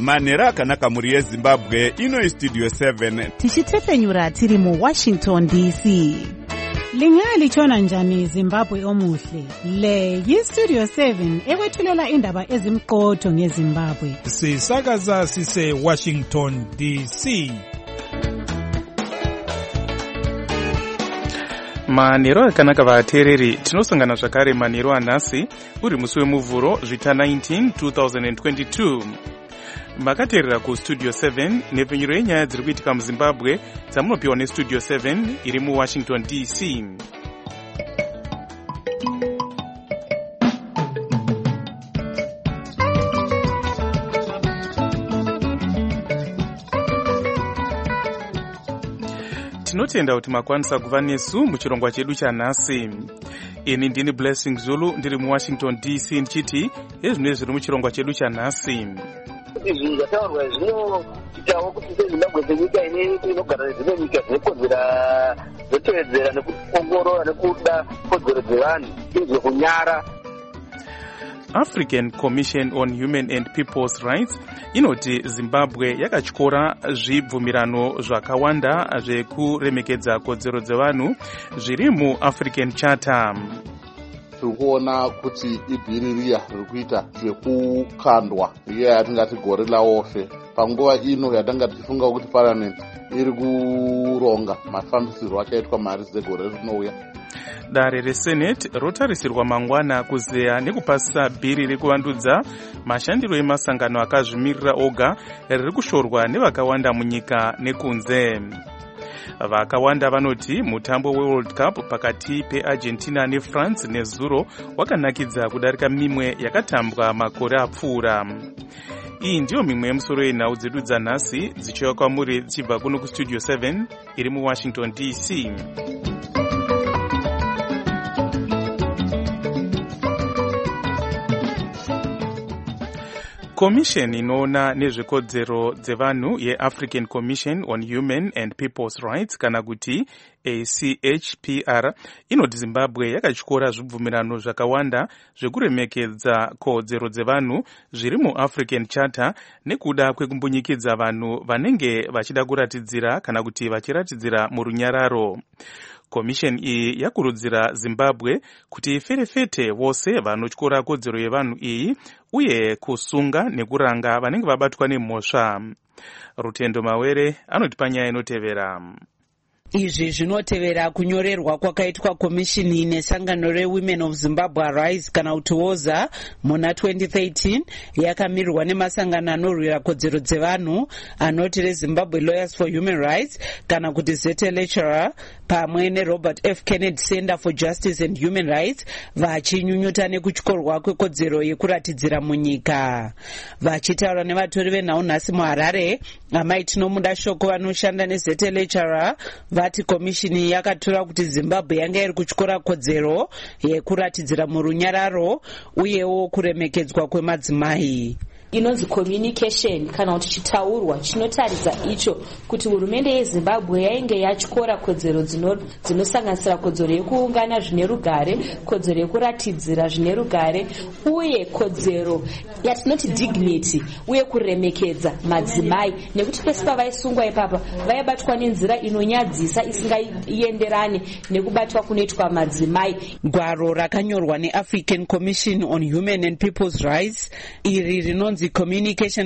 manhero akanaka mhuri yezimbabwe. Ino Studio 7 tichitefenyura tiri muWashington DC. Lingalitshona njani Zimbabwe omuhle? Le yiStudio 7 ekwethulela indaba ezimqotho ngeZimbabwe. Sisakaza sise Washington DC. Manhero akanaka vateereri, tinosangana zvakare manhero anhasi uri musi wemuvhuro zvita 19 2022. Makateerera kuStudio 7 nepfenyuro yenyaya dziri kuitika muZimbabwe dzamunopiwa neStudio 7 iri muWashington DC. Tinotenda kuti makwanisa kuva nesu muchirongwa chedu chanhasi. Ini ndini Blessing Zulu ndiri muWashington DC ndichiti ezvinhu zviri muchirongwa chedu chanhasi. Izvi zvataurwa zvinoitawo kuti seZimbabwe senyika inogara dzimwe nyika dzinokodzera dzotevedzera nekuongorora nekuda kodzero dzevanhu izvo kunyara. African Commission on Human and People's Rights inoti Zimbabwe yakatyora zvibvumirano zvakawanda zvekuremekedza kodzero dzevanhu zviri muAfrican Charter. Turikuona kuti ibhiririya riri kuita zvekukandwa iya yatingati gore laofe panguva ino yatanga tichifunga kuti parliament iri kuronga mafambisirwo achaitwa mari dzegore rinouya. Dare reSenate rotarisirwa mangwana kuzeya nekupasisa bhiri rekuvandudza mashandiro emasangano akazvimirira oga riri kushorwa nevakawanda munyika nekunze. Vakawanda vanoti mutambo weWorld Cup pakati peArgentina neFrance nezuro wakanakidza kudarika mimwe yakatambwa makore apfuura. Iyi ndiyo mimwe yemusoro yenhau dzedu dzanhasi dzichiuya kwamuri dzichibva kuno kuStudio 7 iri muWashington DC. Commission inoona nezvekodzero dzevanhu yeAfrican Commission on Human and People's Rights kana kuti ACHPR inoti Zimbabwe yakatyora zvibvumirano zvakawanda zvekuremekedza kodzero dzevanhu zviri muAfrican Charter nekuda kwekumbunyikidzwa vanhu vanenge vachida kuratidzira kana kuti vachiratidzira murunyararo. Commission iyi yakurudzira Zimbabwe kuti iferefete vose vanotyora kodzero yevanhu iyi uye kusunga nekuranga vanenge vabatwa nemhosva. Rutendo Mawere anoti panyaya inotevera. Izvi zvinotevera kunyorerwa kwakaitwa komishini nesangano reWomen of Zimbabwe Arise kana kuti WOZA muna 2013 yakamirirwa nemasangano anorwira kodzero dzevanhu anoti reZimbabwe Lawyers for Human Rights kana kuti ZLHR pamwe neRobert F. Kennedy Center for Justice and Human Rights vachinyunyuta nekutyorwa kwekodzero yekuratidzira munyika. Vachitaura nevatori venhau nhasi muHarare, amai tinomuda shoko vanoshanda neZLHR vati komishini yakatora kuti Zimbabwe yanga iri kutyora kodzero yekuratidzira murunyararo uyewo kuremekedzwa kwemadzimai. Inonzi communication kana kuti chitaurwa chinotaridza icho kuti hurumende yeZimbabwe yainge yatyora kodzero dzinosanganisira kodzero yekuungana zvine rugare, kodzero yekuratidzira zvine rugare uye kodzero yatinoti dignity uye kuremekedza madzimai nekuti pese pavaisungwa ipapa vaibatwa nenzira inonyadzisa isingaenderani nekubatwa kunoitwa madzimai. Gwaro rakanyorwa neAfrican Commission on Human and People's Rights iri rinonzi Communication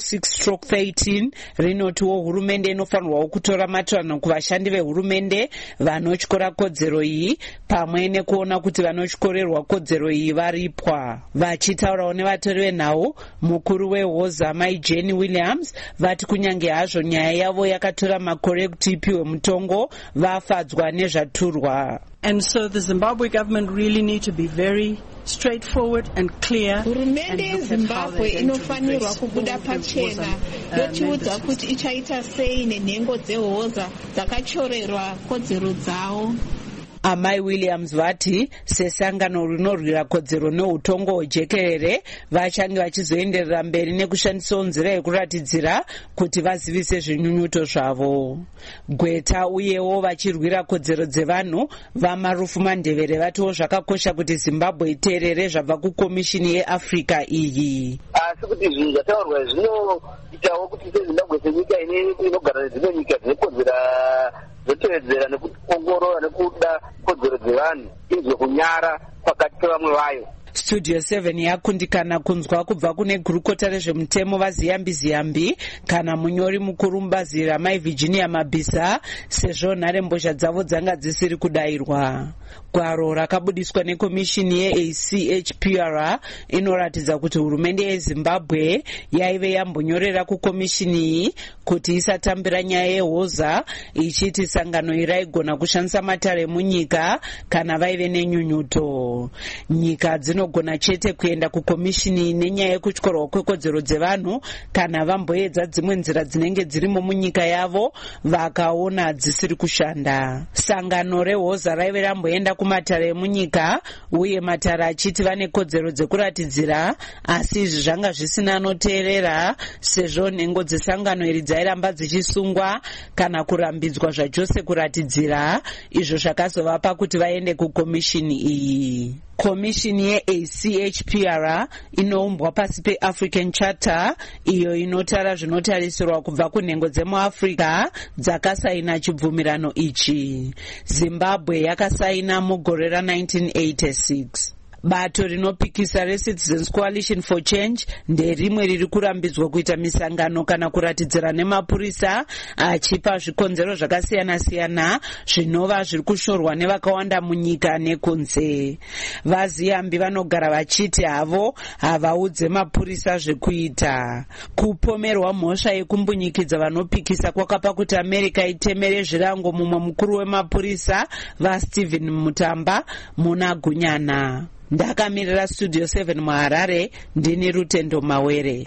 446/13 rinotiwo hurumende inofanirwa kutora matsvano kuvashandi vehurumende vanotyora kodzero iyi pamwe nekuona kuti vanotyorerwa kodzero iyi varipwa. Vachitaurawo nevatori venhau, mukuru weWOZA mai Jenny Williams vati kunyange hazvo nyaya yavo yakatora makore kuti ipiwe mutongo vafadzwa nezvaturwa. And so the Zimbabwe government really need to be very straightforward and clear. Hurumende yeZimbabwe inofanirwa kubuda pachena yochiudza kuti ichaita sei nenhengo dzeWOZA dzakachorerwa kodzero dzavo. Amai Williams vati sesangano rinorwira kodzero neutongo hwejekerere vachange vachizoenderera mberi nekushandisawo nzira yekuratidzira kuti vazivise zvinyunyuto zvavo. Gweta uyewo vachirwira kodzero dzevanhu vaMarufu Mandevere vatiwo zvakakosha kuti Zimbabwe iteerere zvabva kukomishini yeAfrica iyi. asi kuti zvinhu zvataurwa zvinoitawo kuti sezimbabwe senyika inogara nedzimwe nyika dzinokodzera dzotevedzera nekuongorora nekuda kodzero dzevanhu izwe kunyara pakati pevamwe vayo. Studio 7 yakundikana kunzwa kubva kune gurukota rezvemutemo vaZiyambi kana munyori mukuru mubazi ramai Virginia Mabisa sezvo nharembozha dzavo dzanga dzisiri kudayirwa. Gwaro rakabudiswa nekomishini yeACHPR inoratidza kuti hurumende yeZimbabwe yaive yambonyorera kukomishini iyi kuti isatambira nyaya yehoza ichiti sangano iraigona kushandisa matare munyika kana vaive nenyunyuto. Nyika dzinogona chete kuenda kukomishini nenyaya yekutyorwa kwekodzero dzevanhu kana vamboedza dzimwe nzira dzinenge dzirimo munyika yavo vakaona dzisiri kushanda. Sangano rehoza raive ramboenda kumatare emunyika uye matare achiti vane kodzero dzekuratidzira, asi izvi zvanga zvisina anoteerera sezvo nhengo dzesangano iri dzairamba dzichisungwa kana kurambidzwa zvachose kuratidzira, izvo zvakazovapa kuti vaende kukomishini iyi. Komishini yeACHPR inoumbwa pasi peAfrican Charter iyo inotara zvinotarisirwa kubva kunhengo dzemuAfrica dzakasaina chibvumirano ichi. Zimbabwe yakasaina mugore ra1986. Bato rinopikisa reCitizens Coalition for Change nderimwe riri kurambidzwa kuita misangano kana kuratidzira nemapurisa achipa zvikonzero zvakasiyana-siyana zvinova zviri kushorwa nevakawanda munyika nekunze. VaZiyambi vanogara vachiti havo havaudze mapurisa zvekuita. Kupomerwa mhosva yekumbunyikidza vanopikisa kwakapa kuti America itemere zvirango mumwe mukuru wemapurisa vaStephen Mutamba muna Gunyana. Ndakamirira Studio 7 muHarare, ndini Rutendo Mawere.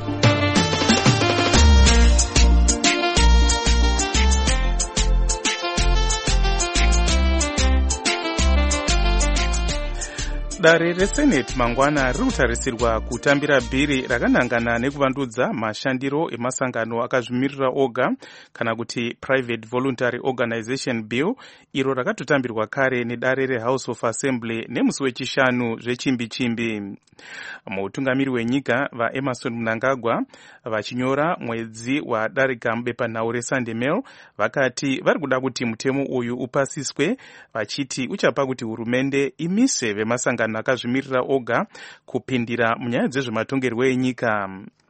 Dare reSenate mangwana riri kutarisirwa kutambira bhiri rakanangana nekuvandudza mashandiro emasangano akazvimirira oga kana kuti Private Voluntary Organization Bill, iro rakatotambirwa kare nedare reHouse of Assembly nemusi wechishanu zvechimbi-chimbi. Mutungamiri wenyika vaEmerson Mnangagwa vachinyora mwedzi wadarika mubepanhau reSunday Mail vakati vari kuda kuti mutemo uyu upasiswe, vachiti uchapa kuti hurumende imise vemasangano akazvimirira oga kupindira munyaya dzezvematongerwo enyika.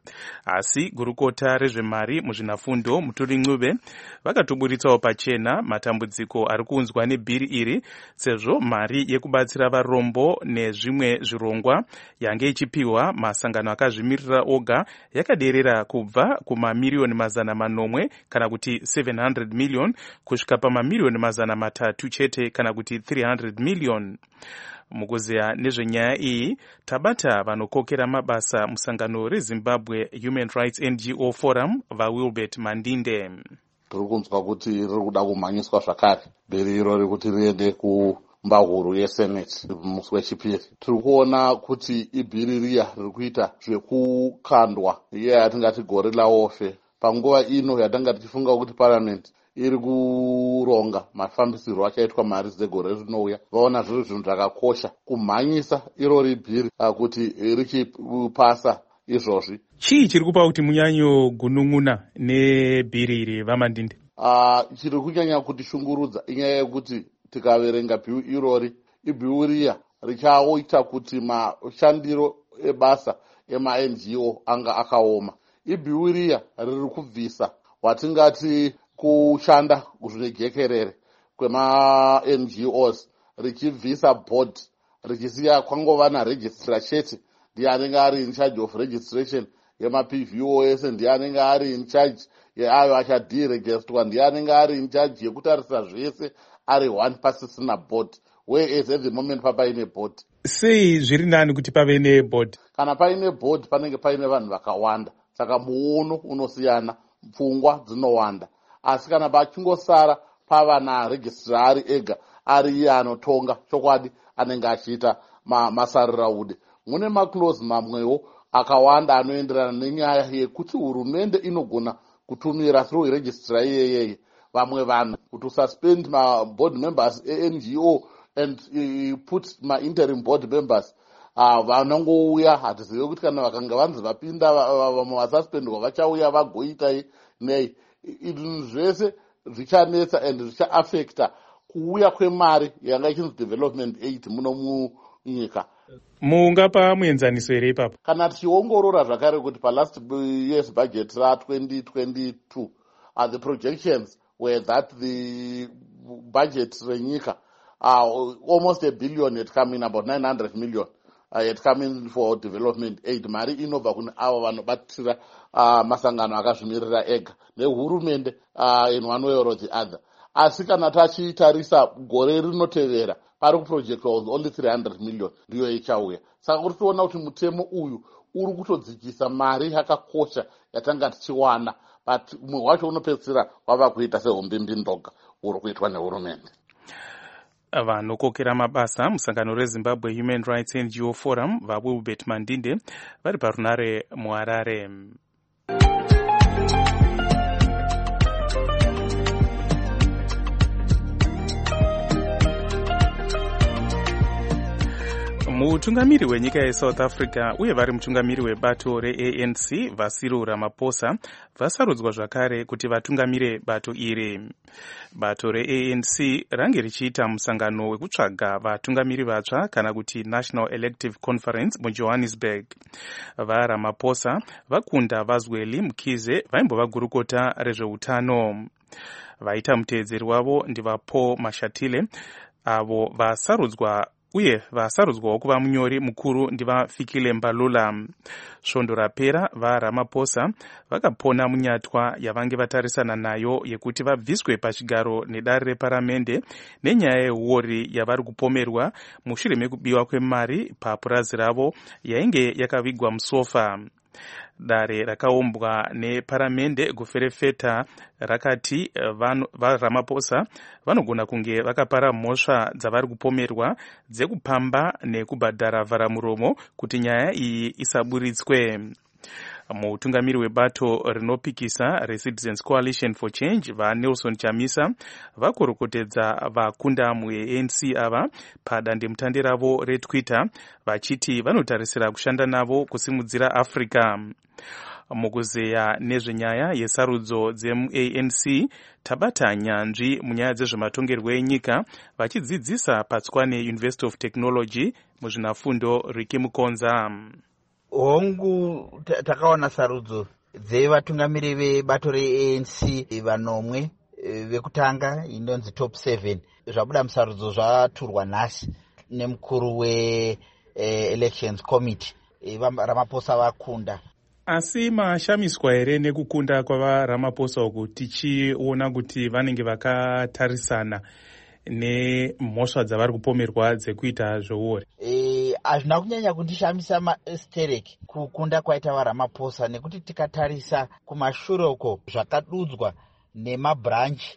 Asi gurukota rezvemari muzvinafundo Muturi Ncube vakatoburitsawo pachena matambudziko ari kuunzwa nebhiri iri, sezvo mari yekubatsira varombo nezvimwe zvirongwa yange ichipiwa masangano akazvimirira oga yakaderera kubva kumamiliyoni 800 kana kuti 700 million kusvika pamamiliyoni 300 chete kana kuti 300 million. Mukuzeya nezvenyaya iyi tabata vanokokera mabasa musangano reZimbabwe Human Rights NGO Forum vaWilbert Mandinde. Tiri kunzwa kuti riri kuda kumhanyiswa zvakare bhiri iro rikuti riende kumbahuru yeSenate musi wechipiri. Tiri kuona kuti ibhiri riya riri kuita zvekukandwa iye yatingati gore laofe. Panguva ino yatanga tichifunga kuti parliament iri kuronga mafambisirwo achaitwa mari dzegore rinouya, vaona zviri zvinhu zvakakosha kumhanyisa irori bhiri kuti richipasa izvozvi. Chii chiri kupa kuti munyanyo gunun'una nebhiri iri vaMandinde? Chiri kunyanya kuti shungurudza inyaya yekuti tikaverenga bhiu irori, ibhiu riya richaoita kuti mashandiro ebasa ema-NGO anga akaoma. Ibhiu riya riri kubvisa watingati kushanda zvinejekerere kwema-NGOs, richibvisa board richisiya kwangova naregistrar chete, ndiye anenge ari in charge of registration yema-PVOS, ndiye anenge ari in charge yeayo achaderegistwa, ndiye anenge ari in charge yekutarisa zvese ari one pasisina board, whereas at the moment papaine board. Sei zviri nani kuti pave neboard? Kana paine board panenge paine vanhu vakawanda, saka muono unosiyana, pfungwa dzinowanda. Asi kana pachingosara pava naregistrari ega ari iye anotonga chokwadi anenge achiita masariraudi. Mune maclose mamwewo akawanda anoenderana nenyaya yekuti hurumende inogona kutumira through registrar iyeyeye vamwe vanhu kuti suspend ma board members NGO and put ma interim board members vanongouya hatizive kuti kana vakanga vanzi vapinda vamwe vasuspendwa vachauya vagoitai nei. Zvese zvichanetsa and zvichaafecta kuuya kwemari yanga ichinzi development aid muno munyika. Mungapa muenzaniso here ipapo? Kana tichiongorora zvakare kuti palast year's budget ra2022 the projections were that the budget renyika almost $1 billion had come in, about 900 million had come in for development aid. Mari inobva kune avo vanobatira masangano akazvimirira ega nehurumende in one way or the other. Asi kana tachitarisa gore rinotevera pari kuprojectwa was only 300 million ndiyo ichauya. Saka kuri kuona kuti mutemo uyu uri kutodzikisa mari yakakosha yatanga tichiwana, but umwe wacho unopedzisira wava kuita sehombimbi ndoga uri kuitwa nehurumende. Vanokokera mabasa musangano reZimbabwe Human Rights NGO Forum vaWilbert Mandinde vari parunare muHarare. Mutungamiri wenyika yeSouth Africa uye vari mutungamiri webato reANC vaCyril Ramaphosa vasarudzwa zvakare kuti vatungamire bato iri. Bato reANC range richiita musangano wekutsvaga vatungamiri vatsva kana kuti National Elective Conference muJohannesburg. VaRamaphosa vakunda vaZweli Mkhize vaimbova gurukota rezveutano. Vaita muteedzeri wavo ndivaPaul Mashatile avo vasarudzwawo kuva munyori mukuru ndivaFikile Mbalula. Svondo rapera vaRamaphosa vakapona munyatwa yavange vatarisana nayo yekuti vabviswe pachigaro nedare reparamende nenyaya yehuori yavari kupomerwa mushure mekubiwa kwemari papurazi ravo yainge yakavigwa musofa. Dare rakaumbwa neparamende goferefeta rakati vaRamaphosa vanogona kunge vakapara mhosva dzavari kupomerwa dzekupamba nekubhadhara vharamuromo kuti nyaya iyi isaburitswe. Mutungamiri webato rinopikisa reCitizens Coalition for Change vaNelson Chamisa vakurukotedza vakunda muANC ava padandemutande ravo reTwitter vachiti vanotarisira kushanda navo kusimudzira Africa. Mukuzeya nezvenyaya yesarudzo dzemuANC tabata nyanzvi munyaya dzezvematongerwo enyika vachidzidzisa paTswane University of Technology muzvinafundo Riki Mukonza. Hongu takaona sarudzo dzevatungamiri vebato reANC vanomwe vekutanga inonzi top 7 zvabuda musarudzo zvaturwa nhasi nemukuru we-elections committee Ramaphosa vakunda. Asi mashamiswa here nekukunda kwavaRamaphosa uku tichiona kuti vanenge vakatarisana nemhosva dzavari kupomerwa dzekuita zvouori? Hazvina kunyanya kundishamisa mastereki kukunda kwaita vaRamaphosa nekuti tikatarisa kumashure uko zvakadudzwa nemabranchi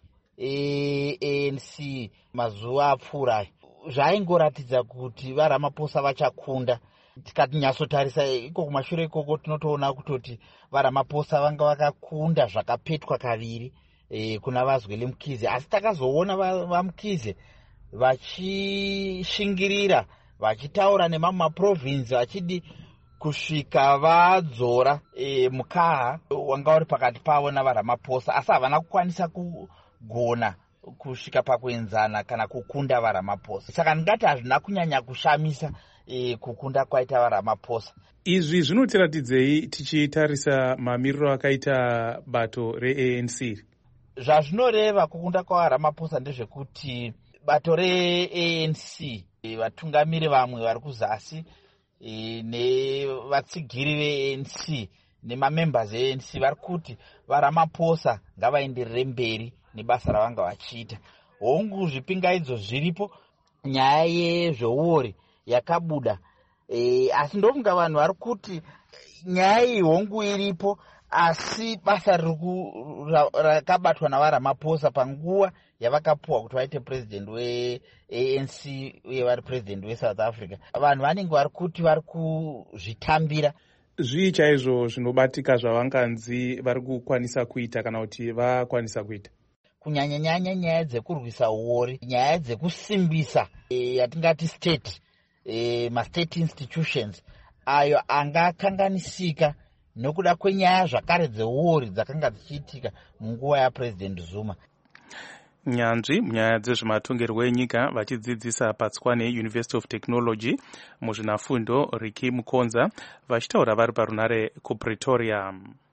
ANC mazuva apfuura zvaingoratidza kuti vaRamaphosa vachakunda. Tikatinyasotarisa iko kumashure ikoko tinotoona kutoti vaRamaphosa vanga vakakunda zvakapetwa kaviri kuna vaZweli Mkhize, asi takazoona vaMkhize vachishingirira vachitaura nemamwe maprovinsi vachidi kusvika vadzora mukaha wanga uri pakati pavo navaRamaphosa, asi havana kukwanisa kugona kusvika pakuenzana kana kukunda vaRamaphosa. Saka ndingati hazvina kunyanya kushamisa kukunda kwaita vaRamaphosa. Izvi zvinotiratidzei tichitarisa mamiriro akaita bato reANC? Zvazvinoreva kukunda kwavaRamaphosa ndezvekuti bato reANC vatungamiri vamwe vari kuzasi nevatsigiri veANC nemamembers eANC vari kuti vaRamaphosa ngavaenderere mberi nebasa ravanga vachiita. Hongu zvipingaidzo zviripo, nyaya yezveuori yakabuda, asi ndofunga vanhu vari kuti nyaya iyi hongu iripo, asi basa rakabatwa navaRamaphosa panguva yavakapuwa kuti vaite president weANC uye vari president weSouth Africa, vanhu vanenge vari kuti vari kuzvitambira. Zvii chaizvo zvinobatika zvavanganzi vari kukwanisa kuita kana kuti vakwanisa kuita? Kunyanya nyaya dzekurwisa uori, nyaya dzekusimbisa yatingati state ma-state institutions ayo anga akanganisika nokuda kwenyaya zvakare dzewori dzakanga dzichiitika munguva yapresident Zuma. Nyanzvi munyaya dzezvematongerwo enyika vachidzidzisa paTswane University of Technology muzvinafundo Riki Mukonza vachitaura vari parunare kuPretoria.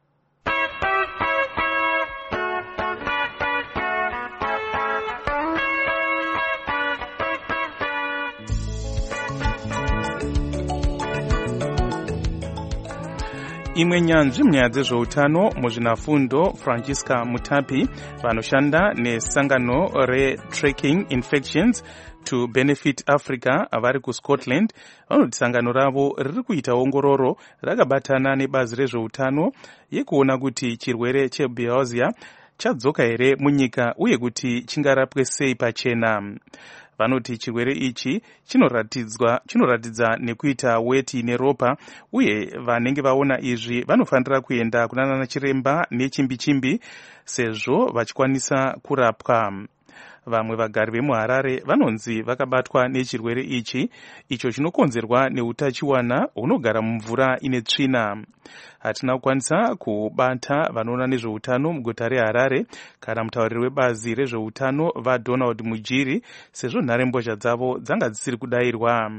Imwe nyanzvi munyaya dzezveutano muzvinafundo Francisca Mutapi vanoshanda nesangano re-Tracking Infections to Benefit Africa vari kuScotland vanoti sangano ravo riri kuita ongororo rakabatana nebazi rezveutano yekuona kuti chirwere chebilharzia chadzoka here munyika uye kuti chingarapwe sei pachena. Vanoti chirwere ichi chinoratidza nekuita weti neropa uye vanenge vaona izvi vanofanira kuenda kunana chiremba nechimbi-chimbi sezvo vachikwanisa kurapwa. Vamwe vagari vemuHarare vanonzi vakabatwa nechirwere ichi icho chinokonzerwa neutachiwana hunogara mumvura ine tsvina. Hatina kukwanisa kubata vanoona nezveutano muguta reHarare kana mutauriri webazi rezveutano vaDonald Mujiri sezvo nharembozha dzavo dzanga dzisiri kudayirwa.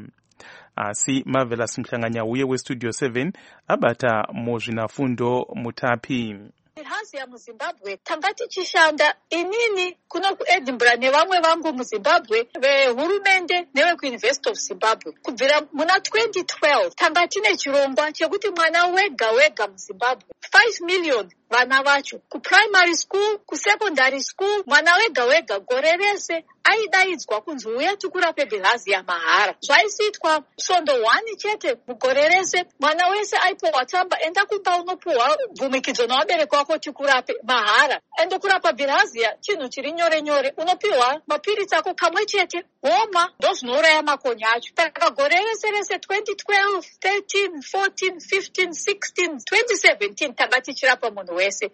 Asi Marvelous Mhlanganyauye weStudio 7 abata muzvinafundo Mutapi. Bilharzia muZimbabwe tanga tichishanda inini kuno kuEdinburgh nevamwe vangu muZimbabwe vehurumende nevekuUniversity of Zimbabwe kubvira muna 2012 tanga tine chirongwa chekuti mwana wega wega muZimbabwe 5 million vana vacho kuprimary school kusecondary school mwana wega wega gore rese aidaidzwa kunzi uya tikurape bilharzia mahara. Zvaisiitwa svondo 1 chete mugore rese. Mwana wese aipowa tsamba enda kumba unopuwa bvumikidzo nevabereki wako tikurape mahara. Ende kurapa bilharzia chinhu chiri nyore nyore. Unopiwa mapiritsi ako kamwe chete womwa ndozvinouraya makonye acho. Saka gore rese rese 2012, 13, 14, 15, 16, 2017 tanga tichirapa munhu wese.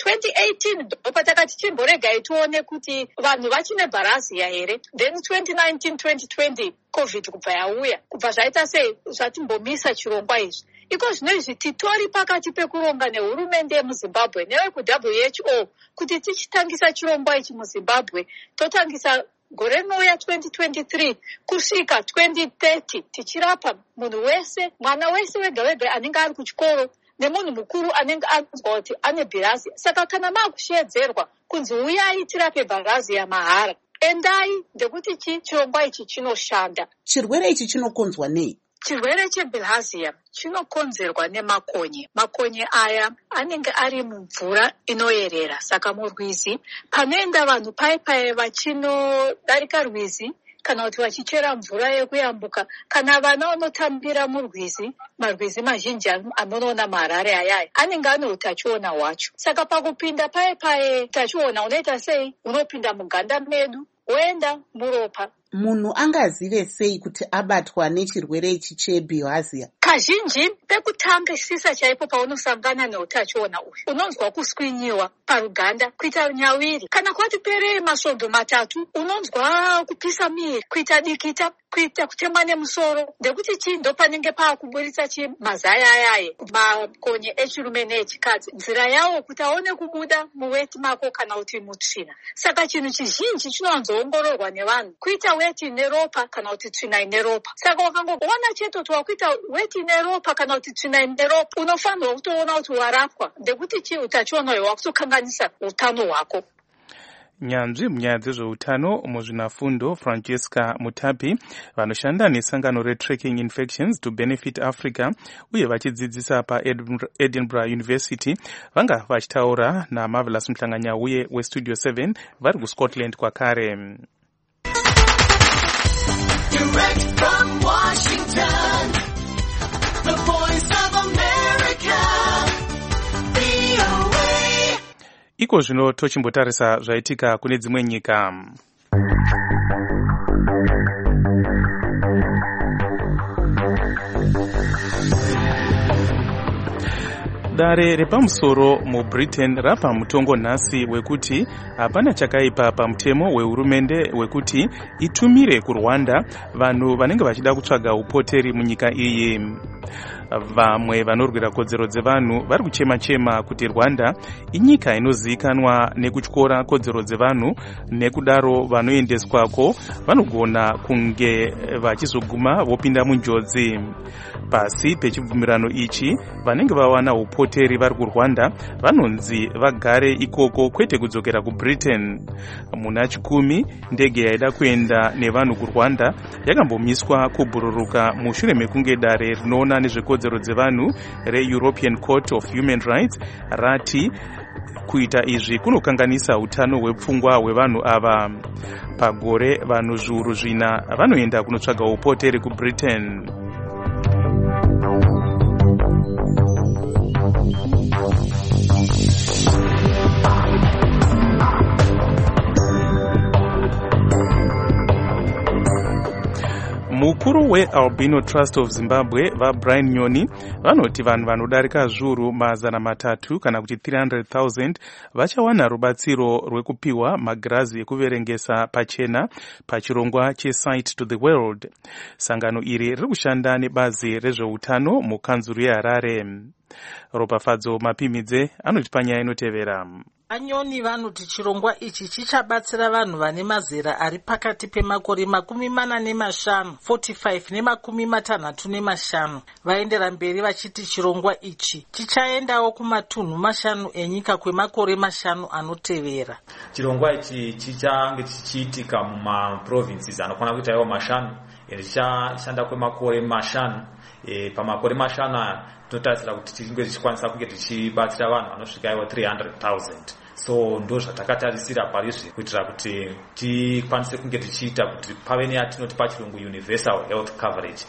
2018 ndopataka tichimborega tione kuti vanhu vachine bilharzia here. Then 2019 2020 covid kubva yauya kubva zvaita sei zvatimbomisa chirongwa izvi. Iko zvino izvi titori pakati pekuronga nehurumende yemuZimbabwe neveku-WHO kuti tichitangisa chirongwa ichi muZimbabwe totangisa gore rinouya 2023 kusvika 2030 tichirapa munhu wese mwana wese wega wega anenge ari kuchikoro nemunhu mukuru anenge anzwa kuti ane bilharzia. Saka kana makushedzerwa kunzi uyai tirape bilharzia mahara endai ndekuti chirongwa ichi chinoshanda. Chirwere ichi chinokonzwa nei? Chirwere chebilharzia chinokonzerwa nemakonye. Makonye aya anenge ari mumvura inoyerera. Saka murwizi panoenda vanhu pai vachinodarika rwizi kana kuti vachichera mvura yekuyambuka kana vana vanotambira murwizi, marwizi mazhinji amunoona muHarare ayaya anenge ane utachiona hwacho. Saka pakupinda pai utachiona unoita sei? Unopinda muganda medu woenda muropa. Munhu angazive sei kuti abatwa nechirwere ichi chebilharzia? Kazhinji pekutangisisa chaipo paunosangana neutachiona uyu unonzwa kuswinyiwa paruganda, kuita nyawiri, kana kwati perei masvondo 3 unonzwa kupisa miri, kuita dikita, kuita kutemwa nemusoro. Ndekuti chii ndo panenge paakuburitsa mazaya ayaye makonye echirume neechikadzi nzira yawo kuti aone kubuda muweti mako kana kuti mutsvina. Saka chinhu chizhinji chinowanzoongororwa nevanhu kuita weti neropa kana kuti tsvina ine ropa. Saka wakangoona chete kuti wakuita weti neropa kana kuti tsvina ine ropa unofanirwa kutoona kuti warapwa. Ndekuti chii utachiona iwe wakutokanganisa utano hwako. Nyanzvi munyaya dzezveutano muzvinafundo Francisca Mutapi vanoshanda nesangano re-Tracking Infections to Benefit Africa uye vachidzidzisa paEdinburgh University vanga vachitaura naMarvelous Mhlanganyauye weStudio 7 vari kuScotland kwakare. Direct from Washington, the voice of America, VOA. Iko zvino tochimbotarisa zvaitika kune dzimwe nyika. Dare repamusoro muBritain rapa mutongo nhasi wekuti hapana chakaipa pamutemo wehurumende wekuti itumire kuRwanda vanhu vanenge vachida kutsvaga upoteri munyika iyi. Vamwe vanorwira kodzero dzevanhu vari kuchema-chema kuti Rwanda inyika inozivikanwa nekutyora kodzero dzevanhu, nekudaro vanoendeswako vanogona kunge vachizoguma vopinda munjodzi. Pasi pechibvumirano ichi, vanenge vawana upoteri vari kuRwanda vanonzi vagare ikoko kwete kudzokera kuBritain. Muna 10 ndege yaida kuenda nevanhu kuRwanda yakambomiswa kubhururuka mushure mekunge dare rinoona nezvekodzero dzevanhu reEuropean Court of Human Rights rati kuita izvi kunokanganisa utano hwepfungwa hwevanhu ava. Pagore vanhu zviuru 4 vanoenda kunotsvaga upoteri kuBritain. Mukuru weAlbino Trust of Zimbabwe vaBrian Nyoni vanoti vanhu vanodarika zviuru 300 kana kuti 300,000 vachawana rubatsiro rwekupiwa magirazi ekuverengesa pachena pachirongwa cheSight to the World. Sangano iri riri kushanda nebazi rezveutano mukanzuru yeHarare. Ropafadzo Mapimidze anoti panyaya inotevera. Anyoni vanoti chirongwa ichi chichabatsira vanhu vane mazera ari pakati pemakore 45 45 vaendera mberi vachiti chirongwa ichi chichaendawo kumatunhu 5 enyika kwemakore 5 anotevera. Chirongwa ichi chichange chichiitika mumaprovinces anokwana kuita iwo 5 chichashanda kwemakore 5. Pamakore 5 aya totarisira kuti tinge tichikwanisa kunge tichibatsira vanhu vanosvika iwo 300,000. So ndo zvatakatarisira parizvi kuitira kuti tikwanise kunge tichiita kuti pave neyatinoti pachirungu universal health coverage.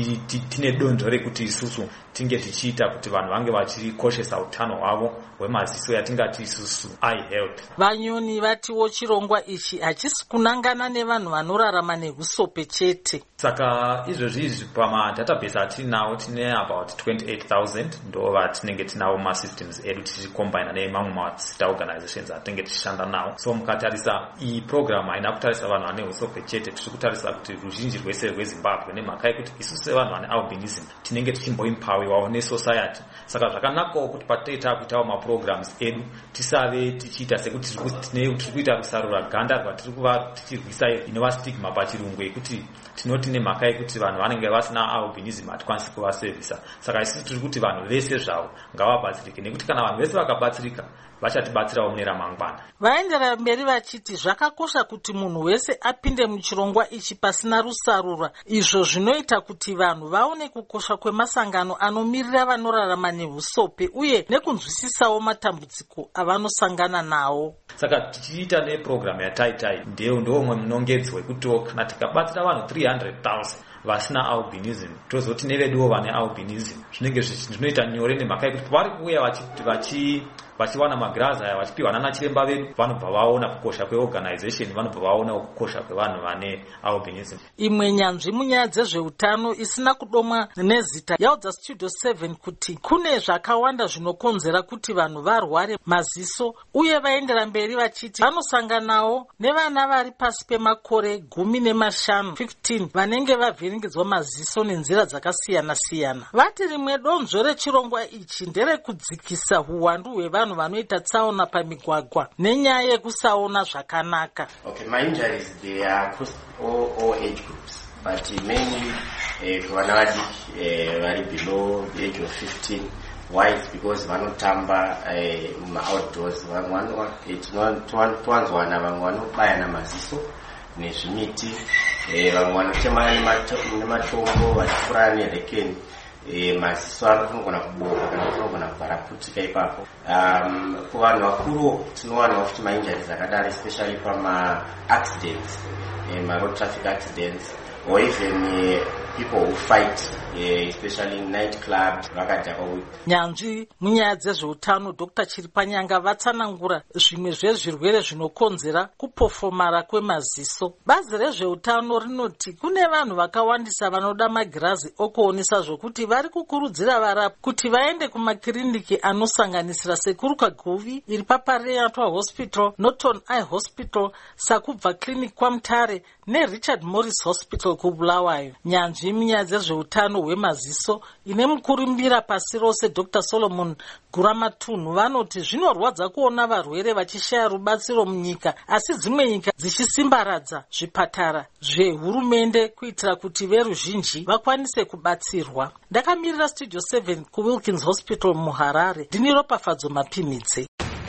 Tine donzvo rekuti isusu tinge tichiita kuti vanhu vange vachikoshesa utano hwavo hwemaziso yatingati isusu eye health. Vanyoni vatiwo chirongwa ichi hachisi kunangana nevanhu vanorarama nehusope chete. Saka izvozvi pamadatabase atinawo tine about 28,000 ndo vatinenge tinawo masystems edu tichikombina nemamwe masita organizations atinenge tichishanda nawo. So mukatarisa iyi program haina kutarisa vanhu vane husope chete, tiri kutarisa kuti ruzhinji rwese rweZimbabwe nemhaka yekuti isusu sevanhu vane albinism tinenge tichimboimpawiwawo nesociety. Saka zvakanakawo kuti patinoita kuitawo maprograms edu tisave tichiita sekuti tiri kuita kusarura ganda rwatiri kuva tichirwisa inova stigma pachirungu yekuti tinoti nemhaka yekuti vanhu vanenge vasina albinism hatikwanisi kuvasevhisa. Saka isusu tiri kuti vanhu vese zvavo ngavabatsirike, nekuti kana vanhu vese vakabatsirika vachatibatsirawo mune ramangwana. Vaendera mberi vachiti zvakakosha kuti munhu wese apinde muchirongwa ichi pasina rusarura, izvo zvinoita kuti vanhu vaone kukosha kwemasangano anomirira vanorarama nehusope uye nekunzwisisawo matambudziko avanosangana nawo. Saka tichiita neprogram yataitai ndomwe munongedzo wekuti kana tikabatsira vanhu 300,000 vasina albinism tozoti neveduwo vane albinism zvinenge zvinoita nyore nemhaka yekuti vari kuuya vachiwana magirazi aya vachipiwa nana chiremba vedu vanobva vaona kukosha kweorganization, vanobva vaona kukosha kwevanhu vane albinism. Imwe nyanzvi munyaya dzezveutano isina kudomwa nezita yaudza Studio 7 kuti kune zvakawanda zvinokonzera kuti vanhu varware maziso uye vaendera mberi vachiti vanosanganawo nevana vari pasi pemakore 15 15 vanenge vavhiringidzwa maziso nenzira dzakasiyana-siyana. Vati rimwe donzvo rechirongwa ichi nderekudzikisa uwandu hwevanhu vanoita tsaona pamigwagwa nenyaya yekusaona zvakanaka. Okay, my injuries they are across all age groups, but mainly vana vari below the age of 15. Why? It's because vanotamba outdoors. Twanzwana vamwe vanobaya namaziso nezvimiti, vamwe vanotema nematombo vachifura nerekeni. Maziso anogona kuboka kana anogona kubvaraputika ipapo. Kuvanhu vakuru tinowana futi mainjuries akadaro, especially pama accidents, road traffic accidents, or even people who fight, especially in nightclubs, nyanzvi munyaya dzezveutano Dr. Chiripanyanga vatsanangura zvimwe zvezvirwere zvinokonzera kupofomara kwemaziso. Bazi rezveutano rinoti kune vanhu vakawandisa vanoda magirazi okuonesa zvokuti vari kukurudzira varapi kuti vaende kumakiriniki anosanganisira Sekuruka Guvi iri paPariatwa Hospital, Norton Eye Hospital, Sakubva Clinic kwaMutare neRichard Morris Hospital kuBulawayo. Nyanzvi munyaya dzezveutano hwemaziso ine mukurumbira pasi rose Dr. Solomon Guramatunhu vanoti zvinorwadza kuona varwere vachishaya rubatsiro munyika, asi dzimwe nyika dzichisimbaradza zvipatara zvehurumende kuitira kuti veruzhinji vakwanise kubatsirwa. Ndakamirira Studio 7 kuWilkins Hospital muHarare. Ndini Ropafadzo Mapimidze.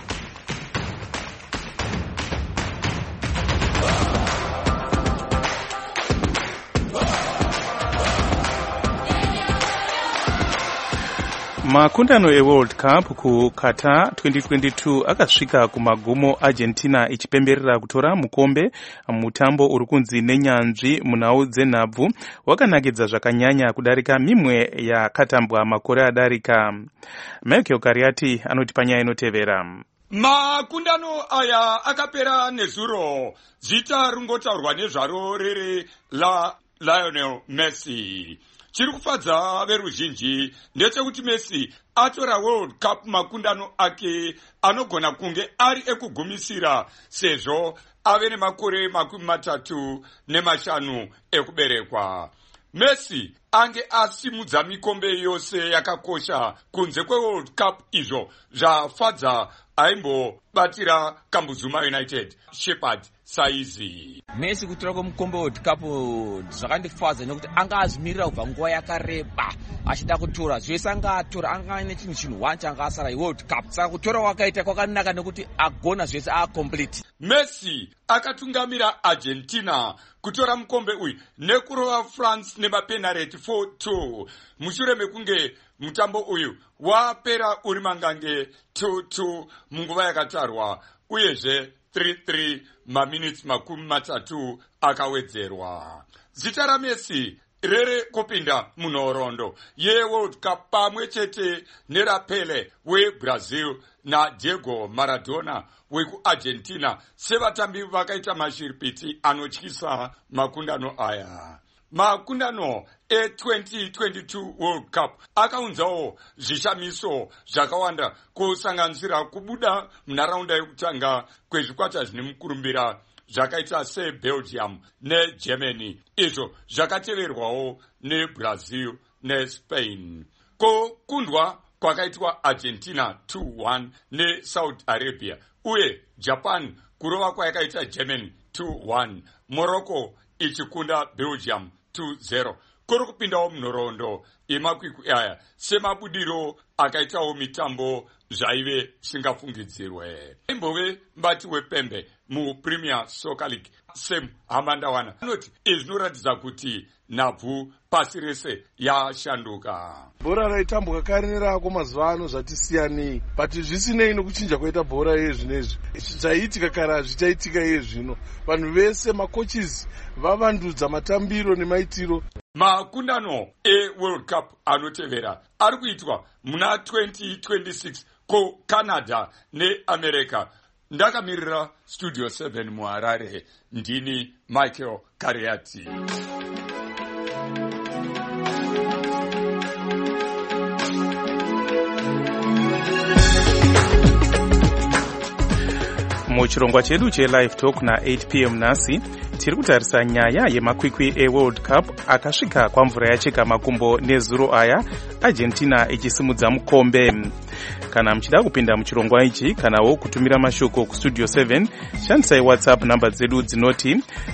Makundano eWorld Cup kuQatar 2022 akasvika kumagumo. Argentina ichipemberera kutora mukombe. Mutambo uri kunzi nenyanzvi munhau dzenhabvu wakanakidza zvakanyanya kudarika mimwe yakatambwa makore adarika. Michael Kariati anoti panyaya inotevera. Makundano aya akapera nezuro. Zita rungotaurwa nezvaro rere la Lionel Messi. Chiri kufadza veruzhinji ndechekuti Messi atora World Cup makundano ake anogona kunge ari ekugumisira sezvo ave nemakore 35 ekuberekwa. Messi ange asimudza mikombe yose yakakosha kunze kweWorld Cup izvo zvafadza aimbobatira Kambuzuma United Shepherd saizi. Messi kutora kwemukombe World Cup zvakandifadza nekuti anga azvimirira kubva nguva yakareba achida kutora zvese anga atora anga ane chinhu changa asara World Cup. Saka kutora kwakaita kwakanaka nekuti agona zvese complete. Messi akatungamira Argentina kutora mukombe uyu nekurova France nemapenalty 4-2 mushure mekunge mutambo uyu wapera uri mangange 2-2 munguva yakatarwa uyezve 3-3 maminutes 30 akawedzerwa. Zita raMessi rere kupinda munhoroondo yeWorld Cup pamwe chete neRapele weBrazil naDiego Maradona wekuArgentina sevatambi vakaita mashiripiti anotyisa makundano aya. Makundano e2022 World Cup akaunzawo zvishamiso zvakawanda kusanganisira kubuda munharaunda yekutanga kwezvikwata zvine mukurumbira zvakaita seBelgium neGermany, izvo zvakateverwawo neBrazil neSpain. Kukundwa kwakaitwa Argentina 2-1 neSaudi Arabia uye Japan kurova kwayakaita Germany 2-1, Morocco ichikunda Belgium 2-0. Kuri kupindawo munhoroondo yemakwikwi aya semabudiro akaitawo mitambo zvaive singafungidzirwe. Imbove mbati wepembe muPremier Soccer League Sam Hamandawana anoti izvi zvinoratidza kuti nhabvu pasi rese yashanduka. Bhora raitambwa kare nerako mazuva ano zvatisiyanei, but zvisinei nokuchinja kwaita bhora yezvinezvi. Zvaiitika kare hazvichaitika yezvino. Vanhu vese makochis vavandudza matambiro nemaitiro. Makundano eWorld Cup anotevera ari kuitwa muna 2026 kuCanada neAmerica. Ndakamirira Studio 7 muHarare. Ndini Michael Kariati. Muchirongwa chedu cheLive Talk na 8 p.m. nasi tiri kutarisa nyaya yemakwikwi eWorld Cup akasvika kwamvura yacheka makumbo nezuro aya, Argentina ichisimudza mukombe. Kana muchida kupinda muchirongwa ichi kanawo kutumira mashoko kuStudio 7, shandisai WhatsApp namba dzedu dzinoti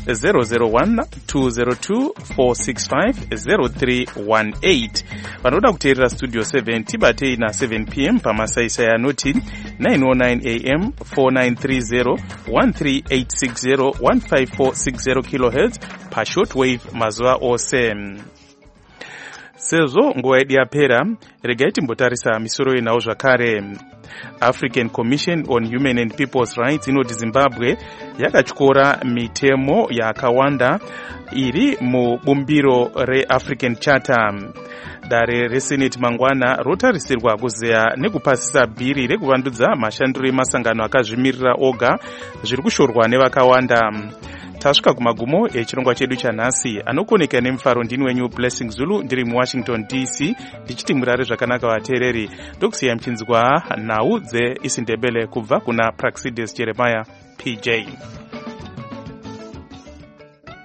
001-202-465-0318. Vanoda kuteerera Studio 7 tibatei na 7 p.m. pamasaisai anoti 909 am 4930 13860 15460 kHz pashortwave mazuva ose. Sezvo nguva yedu yapera, regai timbotarisa misoro yenawo zvakare. African Commission on Human and People's Rights inoti Zimbabwe yakatyora mitemo yakawanda iri mubumbiro reAfrican Charter. Dare reseneti mangwana rotarisirwa kuzeya nekupasisa bhiri rekuvandudza mashandiro emasangano akazvimirira oga zviri kushorwa nevakawanda. Tasvika kumagumo echirongwa chedu chanhasi. Anokoneka nemufaro ndini wenyu Blessing Zulu ndiri muWashington DC ndichiti murare zvakanaka vateereri. Ndokusiya mchinzwa nhau dzeIsindebele kubva kuna Praxidis Jeremiah PJ.